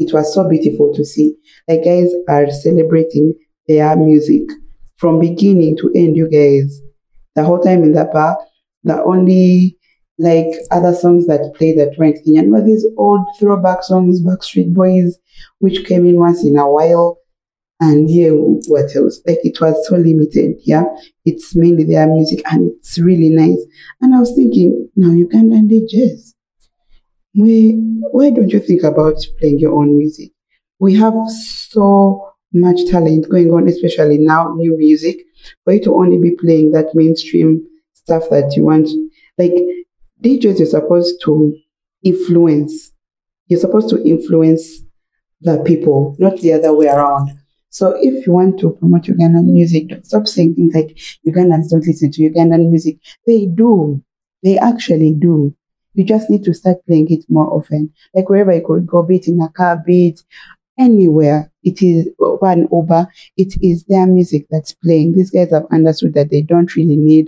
Like guys are celebrating their music from beginning to end, you guys. The whole time in that bar, the only like other songs that played that weren't Kenyan were these old throwback songs, Backstreet Boys, which came in once in a while. And yeah, what else? Like it was so limited, yeah. It's mainly their music and it's really nice. And I was thinking, now Ugandan DJs, why don't you think about playing your own music? We have so much talent going on, especially now, new music, for you to only be playing that mainstream stuff that you want. Like DJs, you're supposed to influence. You're supposed to influence the people, not the other way around. So if you want to promote Ugandan music, don't stop saying things like Ugandans don't listen to Ugandan music. They do. They actually do. You just need to start playing it more often. Like wherever you could go, be it in a car, be it anywhere, it is Uber, it is their music that's playing. These guys have understood that they don't really need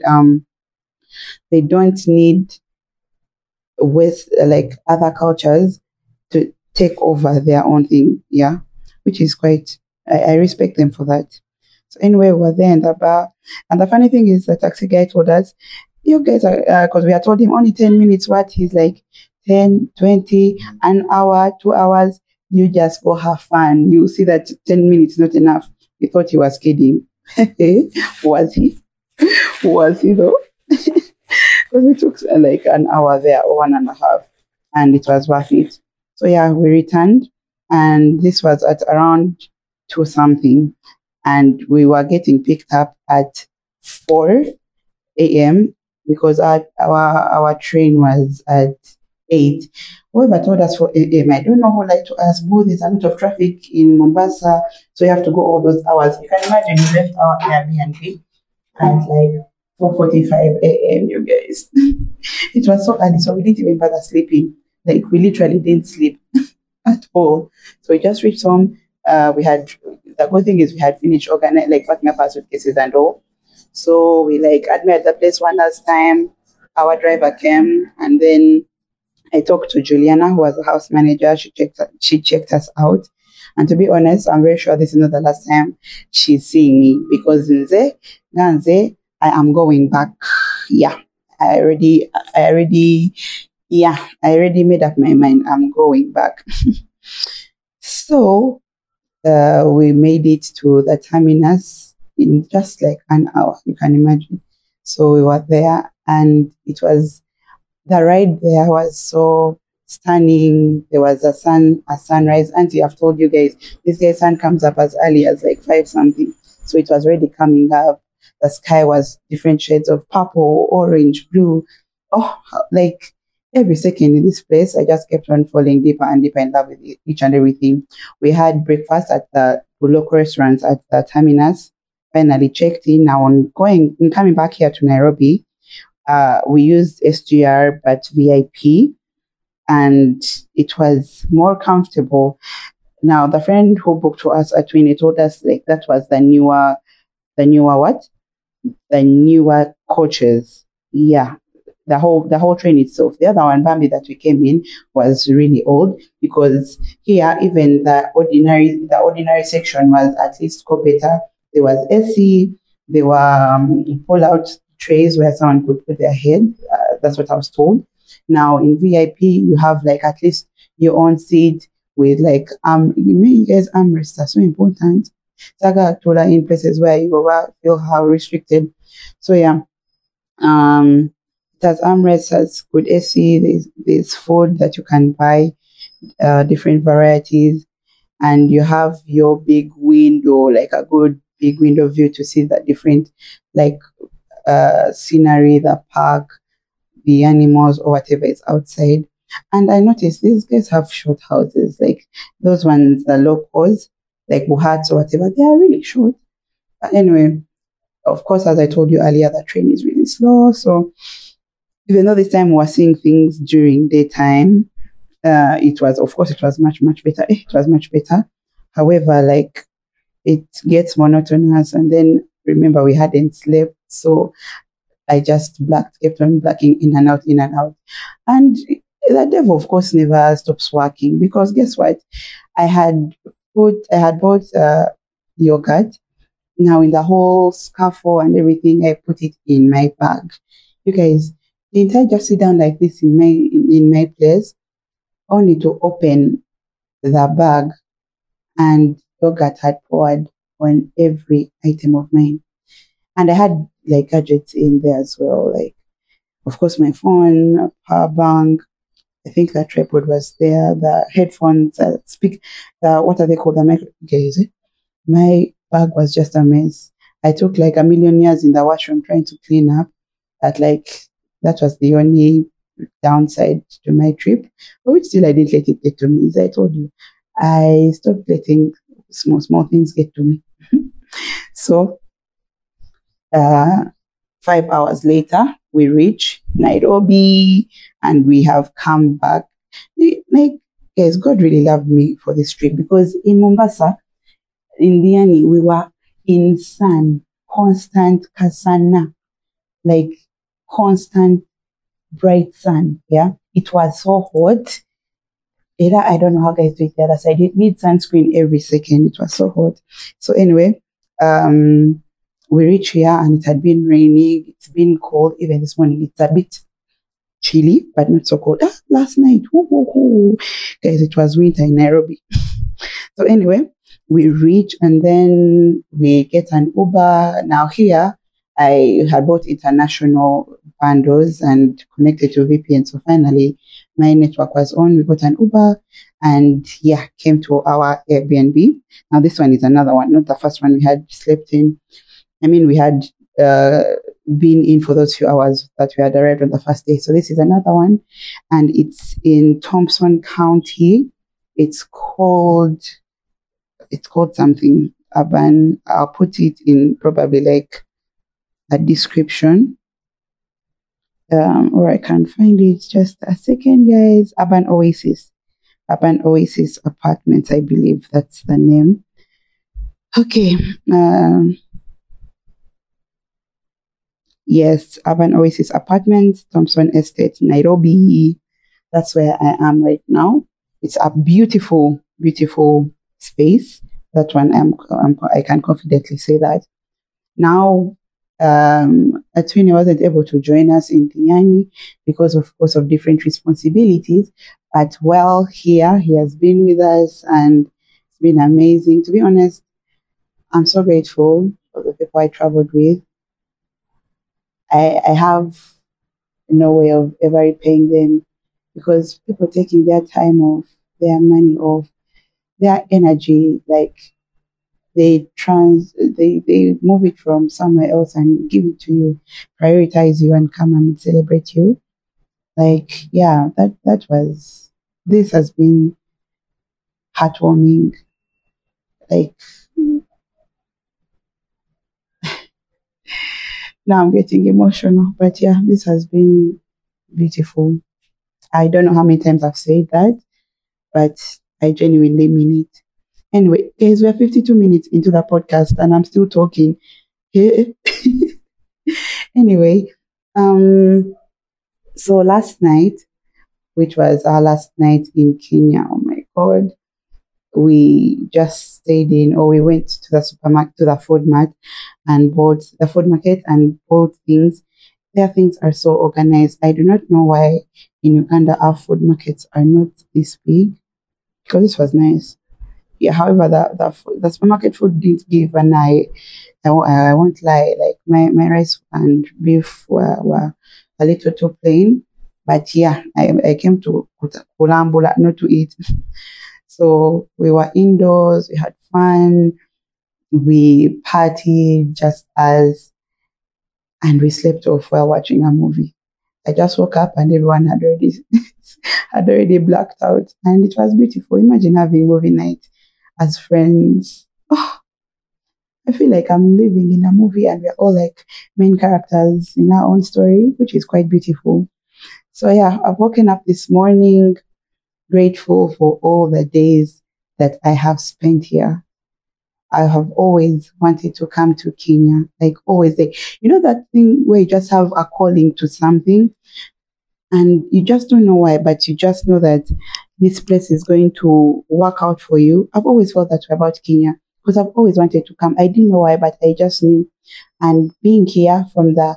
West, like other cultures take over their own thing, yeah, which is quite, I respect them for that. So anyway, we were there in the bar, and the funny thing is the taxi guy told us, you guys are, because we had told him only 10 minutes, what? He's like, 10, 20, an hour, 2 hours, you just go have fun. You see that 10 minutes is not enough. We thought he was kidding. Was he? Was he though? Because we took like an hour there or 1.5, and it was worth it. So yeah, we returned, and this was at around 2 something, and we were getting picked up at 4 a.m. because our train was at 8. Whoever told us 4 a.m., I don't know who lied to us. But there's a lot of traffic in Mombasa, so you have to go all those hours. You can imagine we left our Airbnb at like 4:45 a.m., you guys. It was so early, so we didn't even bother sleeping. Like, we literally didn't sleep at all. So we just reached home. The good thing is we had finished like packing up our suitcases and all. So we like admired the place one last time. Our driver came, and then I talked to Juliana, who was the house manager. She checked us out. And to be honest, I'm very sure this is not the last time she's seeing me, because Ganze, I am going back. Yeah, I already made up my mind. I'm going back. So we made it to the terminus in just like an hour, you can imagine. So we were there, and the ride there was so stunning. There was a sunrise. Auntie, I've told you guys, this guy's sun comes up as early as like 5 something. So it was already coming up. The sky was different shades of purple, orange, blue. Oh, like every second in this place, I just kept on falling deeper and deeper in love with each and everything. We had breakfast at the local restaurants at the terminus. Finally checked in. Now coming back here to Nairobi, we used SGR but VIP, and it was more comfortable. Now the friend who booked for us at Twin, told us like that was the newer coaches. Yeah, the whole train itself. The other one, Bambi, that we came in was really old, because here even the ordinary section was at least better. There was AC. There were pull-out trays where someone could put their head. That's what I was told. Now in VIP, you have like at least your own seat with like you guys, armrests are so important. Saga told her in places where you feel how restricted. So yeah, it has armrests, has good AC. There's food that you can buy, different varieties, and you have your big window, like a good big window view to see the different like scenery, the park, the animals, or whatever is outside. And I noticed these guys have short houses, like those ones, the locals, like Buhats or whatever. They are really short. But anyway, of course, as I told you earlier, the train is really slow. So even though this time we were seeing things during daytime, it was much better. It was much better. However, like, it gets monotonous, and then remember we hadn't slept, so I just kept on blacking in and out. And the devil, of course, never stops working, because guess what? I had bought yogurt. Now in the whole scuffle and everything, I put it in my bag. You guys, didn't I just sit down like this in my place, only to open the bag, and yogurt had poured on every item of mine. And I had like gadgets in there as well, like of course my phone, a power bank. I think the tripod was there, the headphones, what are they called? The micro. Okay, is it? My bag was just a mess. I took like a million years in the washroom trying to clean up. That was the only downside to my trip, but which still I didn't let it get to me. As I told you, I stopped letting small things get to me. So 5 hours later, we reach Nairobi, and we have come back. Like, guys, God really loved me for this trip, because in Mombasa, in Diani, we were in sun, constant kasana, like constant bright sun. Yeah, it was so hot. Either I don't know how guys do it the other side. You need sunscreen every second. It was so hot. So anyway, we reached here and it had been raining. It's been cold. Even this morning, it's a bit chilly, but not so cold. Last night, guys, it was winter in Nairobi. So anyway, we reach and then we get an Uber. Now here, I had bought international bundles and connected to VPN. So finally, my network was on. We got an Uber and came to our Airbnb. Now this one is another one, not the first one we had slept in. I mean, we had been in for those few hours that we had arrived on the first day. So this is another one and it's in Thompson County. It's called something urban. I'll put it in probably like a description. Or I can't find it. Just a second, guys. Urban Oasis Apartments, I believe that's the name. Okay. Yes, Urban Oasis Apartments, Thompson Estate, Nairobi. That's where I am right now. It's a beautiful, beautiful space. That one I can confidently say that. Now, Atwini wasn't able to join us in Diani because of course of different responsibilities. But while here, he has been with us and it's been amazing. To be honest, I'm so grateful for the people I traveled with. I have no way of ever repaying them because people taking their time off, their money off, their energy, like they move it from somewhere else and give it to you, prioritize you and come and celebrate you. Like, this has been heartwarming. Like, now I'm getting emotional, but this has been beautiful. I don't know how many times I've said that, but I genuinely mean it. Anyway, guys, we're 52 minutes into the podcast and I'm still talking. Anyway, so last night, which was our last night in Kenya, oh my God, we just stayed in, or we went to the supermarket, to the food market and bought things. Their things are so organized. I do not know why in Uganda our food markets are not this big, because this was nice. However, the supermarket food didn't give, and I won't lie, like my rice and beef were a little too plain. But I came to Kulambula not to eat. So we were indoors, we had fun, we partied and we slept off while watching a movie. I just woke up and everyone had already blacked out, and it was beautiful. Imagine having movie night as friends. Oh, I feel like I'm living in a movie and we're all like main characters in our own story, which is quite beautiful. So I've woken up this morning grateful for all the days that I have spent here. I have always wanted to come to Kenya, like always. That thing where you just have a calling to something and you just don't know why, but you just know that this place is going to work out for you. I've always felt that way about Kenya because I've always wanted to come. I didn't know why, but I just knew. And being here from the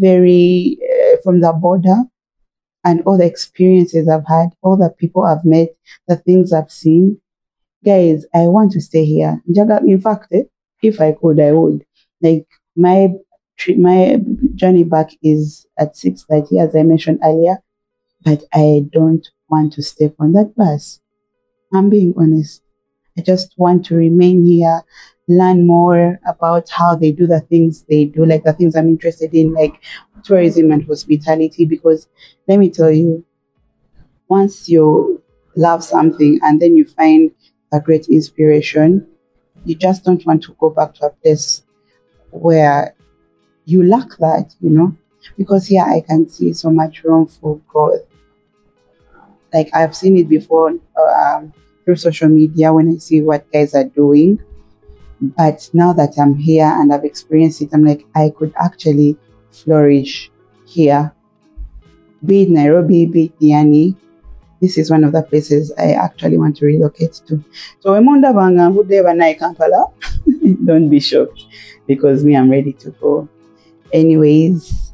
border, and all the experiences I've had, all the people I've met, the things I've seen. Guys, I want to stay here. In fact, if I could, I would. Like, my journey back is at 6:30, as I mentioned earlier, but I don't want to step on that bus. I'm being honest. I just want to remain here, learn more about how they do the things they do, like the things I'm interested in, like tourism and hospitality, because let me tell you, once you love something and then you find a great inspiration, you just don't want to go back to a place where you lack that, because here I can see so much room for growth. Like I've seen it before through social media when I see what guys are doing. But now that I'm here and I've experienced it, I'm like, I could actually flourish here. Be it Nairobi, be it Diani, this is one of the places I actually want to relocate to. So Emunda Banga, who never know Kampala, don't be shocked because me, I'm ready to go. Anyways,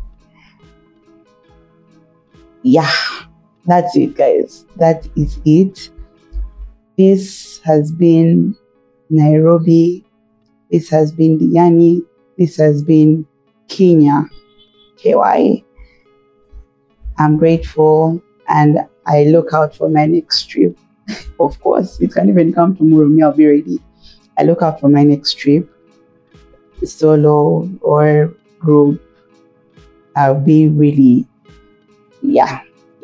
yeah, that's it, guys. That is it. This has been Nairobi. This has been Diani. This has been Kenya, KY. I'm grateful and I look out for my next trip. Of course, it can even come tomorrow. Me, I'll be ready. I look out for my next trip, solo or group. I'll be really, yeah.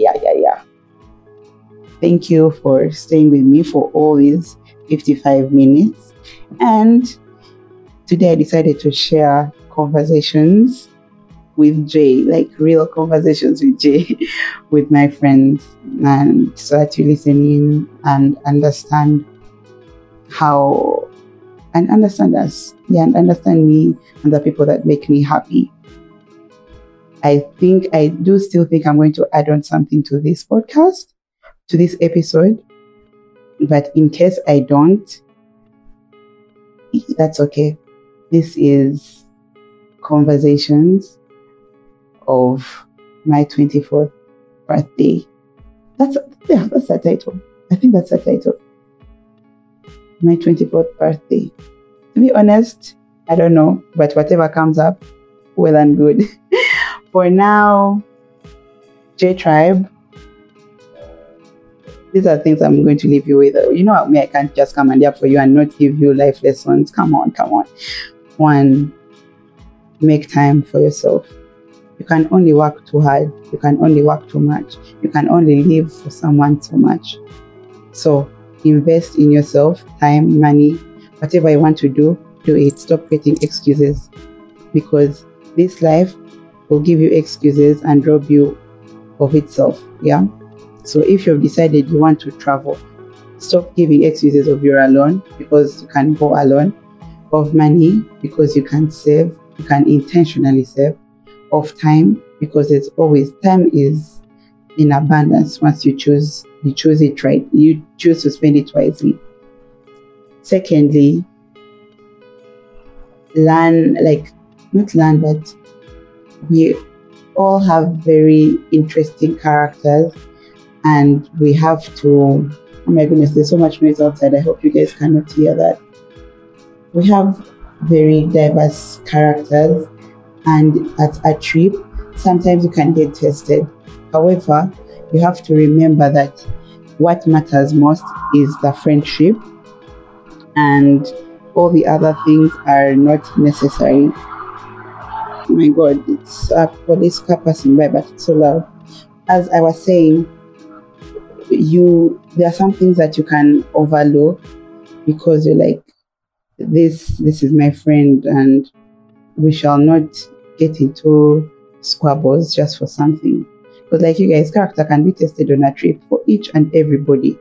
Thank you for staying with me for all these 55 minutes. And today I decided to share conversations with Jay, like real conversations with Jay, with my friends, and so that you listen in and understand understand us, and understand me and the people that make me happy. I do still think I'm going to add on something to this podcast, to this episode, but in case I don't, that's okay. This is conversations of my 24th birthday. That's the title. I think that's the title. My 24th birthday. To be honest, I don't know, but whatever comes up, well and good. For now, J Tribe, these are things I'm going to leave you with. You know me, I can't just come and yap for you and not give you life lessons. Come on. 1, make time for yourself. You can only work too hard. You can only work too much. You can only live for someone so much. So invest in yourself, time, money, whatever you want to do it. Stop creating excuses, because this life will give you excuses and rob you of itself. Yeah. So if you've decided you want to travel, stop giving excuses of you're alone, because you can go alone, of money because you can save, you can intentionally save, of time because it's always, time is in abundance once you choose it right. You choose to spend it wisely. Secondly, but we all have very interesting characters, and we have to, oh my goodness, there's so much noise outside. I hope you guys cannot hear that. We have very diverse characters, and at a trip, sometimes you can get tested. However, you have to remember that what matters most is the friendship, and all the other things are not necessary. Oh my God, it's a police car passing by, but it's so loud. As I was saying, there are some things that you can overlook because you're like, this is my friend, and we shall not get into squabbles just for something. Because like you guys, character can be tested on a trip for each and everybody.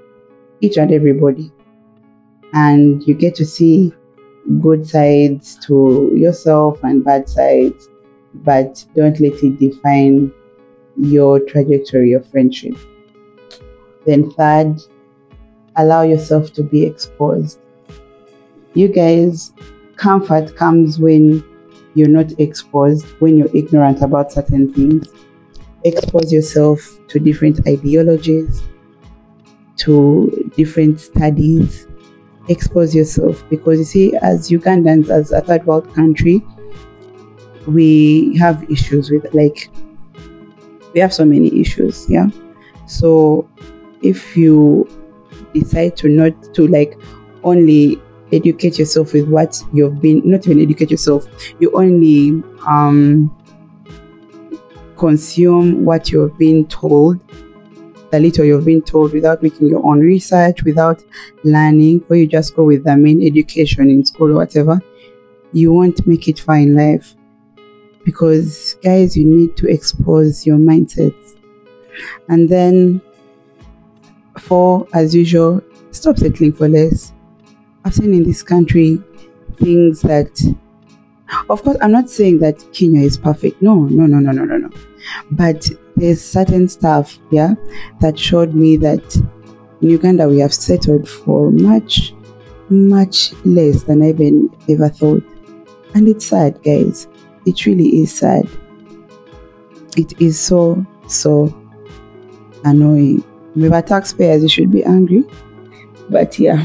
And you get to see good sides to yourself and bad sides, but don't let it define your trajectory of friendship. Then third, allow yourself to be exposed. You guys, comfort comes when you're not exposed, when you're ignorant about certain things. Expose yourself to different ideologies, to different studies. Expose yourself, because you see, as Ugandans, as a third world country, we have issues with, we have so many issues, yeah? So if you decide to not to only educate yourself with what you've been, not even educate yourself, you only consume what you've been told, the little you've been told, without making your own research, without learning, or you just go with the main education in school or whatever, you won't make it far in life. Because guys, you need to expose your mindsets. And then 4, as usual, stop settling for less. I've seen in this country things that, of course, I'm not saying that Kenya is perfect. No. But there's certain stuff, yeah, that showed me that in Uganda we have settled for much, much less than I even ever thought. And it's sad, guys. It really is sad. It is so, so annoying. We were taxpayers, you should be angry. But yeah.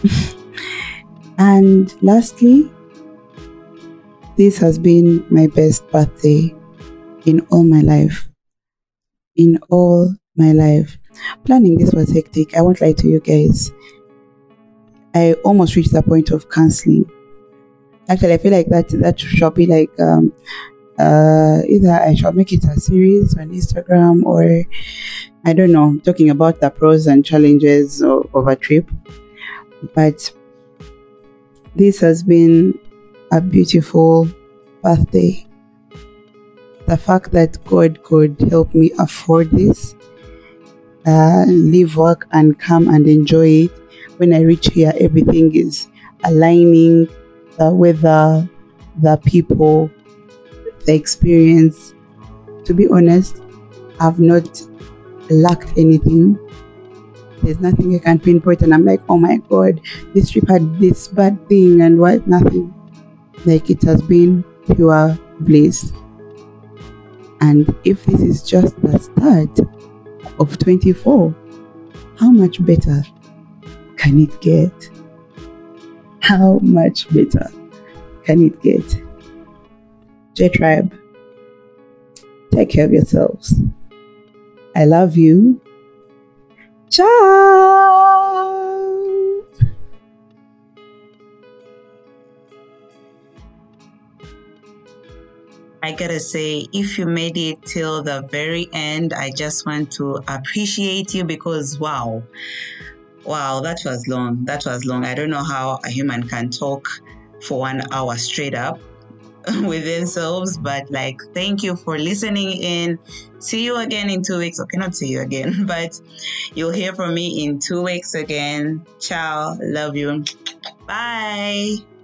And lastly, this has been my best birthday in all my life. In all my life. Planning this was hectic. I won't lie to you guys. I almost reached the point of cancelling. Actually, I feel like that should be like either I shall make it a series on Instagram, or I don't know, talking about the pros and challenges of a trip. But this has been a beautiful birthday. The fact that God could help me afford this, leave work and come and enjoy it. When I reach here, everything is aligning, the weather, the people, the experience. To be honest, I've not lacked anything. There's nothing I can pinpoint and I'm like, oh my God, this trip had this bad thing and what, nothing. Like, it has been pure bliss. And if this is just the start of 24, how much better can it get? How much better can it get? J-Tribe, take care of yourselves. I love you. Ciao. I gotta say, if you made it till the very end, I just want to appreciate you, because wow, that was long. I don't know how a human can talk for 1 hour straight up with themselves, but like, thank you for listening in. See you again in 2 weeks. Okay, not see you again, but you'll hear from me in 2 weeks again. Ciao. Love you. Bye.